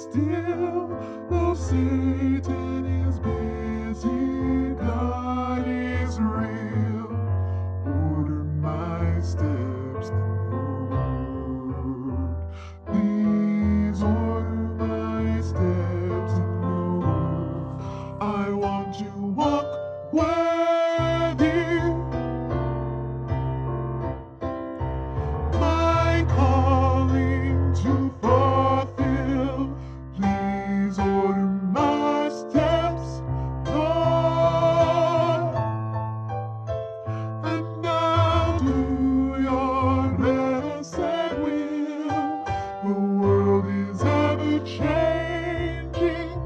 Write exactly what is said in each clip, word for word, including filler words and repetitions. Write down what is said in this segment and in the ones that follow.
still, though Satan is busy, God is real. Order my steps in your word. Please order my steps in your word. I want to walk worthy. My calling to fulfill. Please order my steps, Lord. And I'll do your blessed will. The world is ever changing,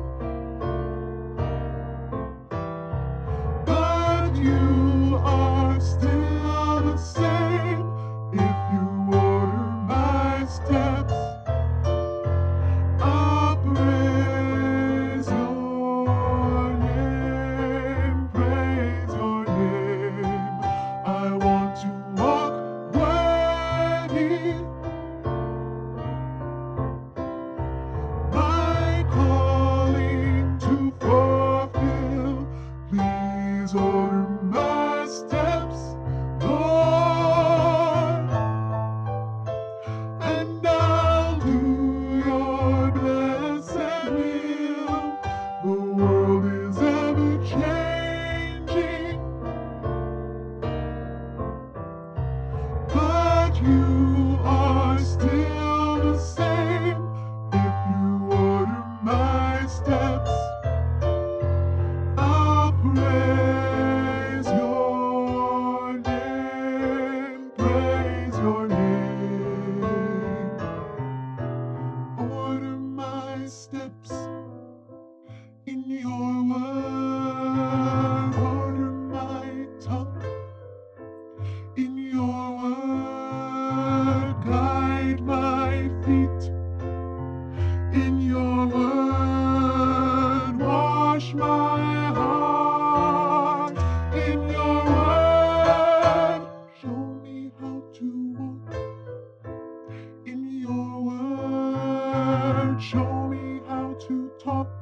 but you are still the same. If you order my steps, I'll praise your name, praise your name. I want to walk worthy. My calling to fulfill. Please order my steps, Lord. And I'll do your blessed will. The world is ever changing, but you are still the same. If you order my steps, I'll praise your name, praise your name. Order my steps in your word. Order my tongue in your word. Guide my feet in your word. Wash my heart in your word. Show me how to walk in your word. Show me how to talk